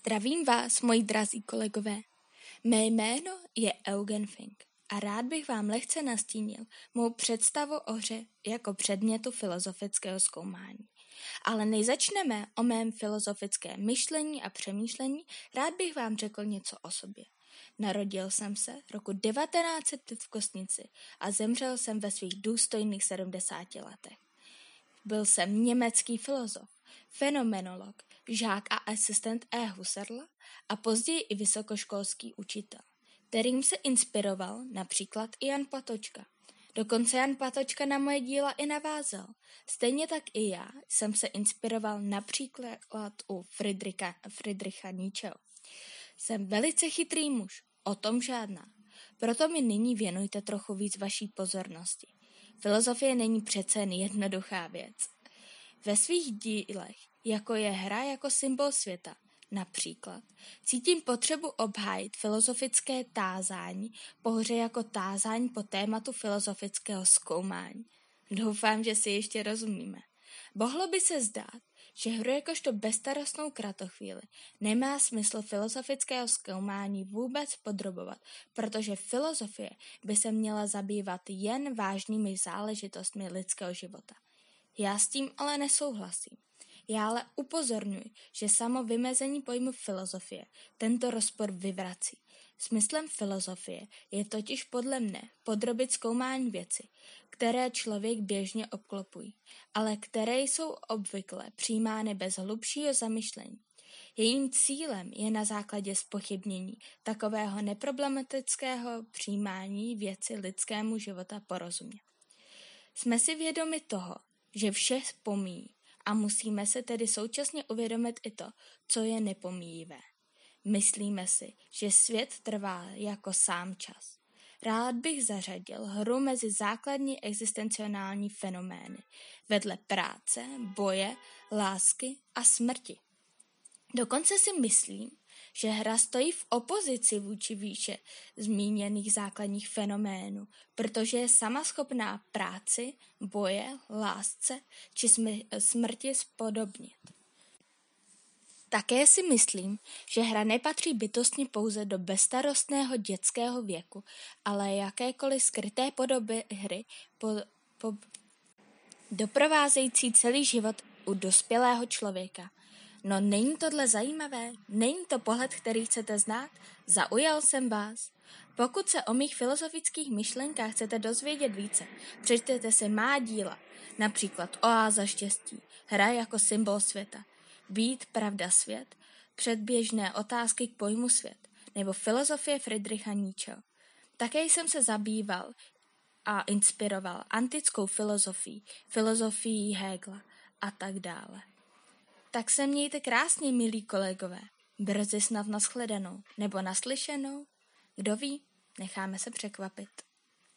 Zdravím vás, moji drazí kolegové. Mé jméno je Eugen Fink a rád bych vám lehce nastínil mou představu o hře jako předmětu filozofického zkoumání. Ale než začneme o mém filozofickém myšlení a přemýšlení, rád bych vám řekl něco o sobě. Narodil jsem se roku 1905 v Kostnici a zemřel jsem ve svých důstojných 70 letech. Byl jsem německý filozof, fenomenolog, žák a asistent E. Husserla a později i vysokoškolský učitel, kterým se inspiroval například i Jan Patočka. Dokonce Jan Patočka na moje díla i navázal. Stejně tak i já jsem se inspiroval například u Friedricha Nietzscheho. Jsem velice chytrý muž, o tom žádná. Proto mi nyní věnujte trochu víc vaší pozornosti. Filozofie není přece jen jednoduchá věc. Ve svých dílech, jako je hra jako symbol světa, například, cítím potřebu obhájit filozofické tázání po hře jako tázání po tématu filozofického zkoumání. Doufám, že si ještě rozumíme. Mohlo by se zdát, že hru jakožto bezstarostnou kratochvíli nemá smysl filozofického zkoumání vůbec podrobovat, protože filozofie by se měla zabývat jen vážnými záležitostmi lidského života. Já s tím ale nesouhlasím. Já ale upozorňuji, že samo vymezení pojmu filozofie tento rozpor vyvrací. Smyslem filozofie je totiž podle mne podrobit zkoumání věci, které člověk běžně obklopují, ale které jsou obvykle přijímány bez hlubšího zamyšlení. Jejím cílem je na základě zpochybnění takového neproblematického přijímání věci lidskému života porozumět. Jsme si vědomi toho, že vše pomíjí a musíme se tedy současně uvědomit i to, co je nepomíjivé. Myslíme si, že svět trvá jako sám čas. Rád bych zařadil hru mezi základní existenciální fenomény, vedle práce, boje, lásky a smrti. Dokonce si myslím, že hra stojí v opozici vůči výše zmíněných základních fenoménů, protože je sama schopná práci, boje, lásce či smrti spodobnit. Také si myslím, že hra nepatří bytostně pouze do bezstarostného dětského věku, ale jakékoliv skryté podoby hry doprovázející celý život u dospělého člověka. No není tohle zajímavé? Není to pohled, který chcete znát? Zaujal jsem vás? Pokud se o mých filozofických myšlenkách chcete dozvědět více, přečtěte si má díla, například Oáza štěstí, hra jako symbol světa, Být, pravda, svět, předběžné otázky k pojmu svět, nebo filozofie Friedricha Nietzscheho. Také jsem se zabýval a inspiroval antickou filozofií Hegela a tak dále. Tak se mějte krásně, milí kolegové. Brzy snad nashledanou nebo naslyšenou. Kdo ví, necháme se překvapit.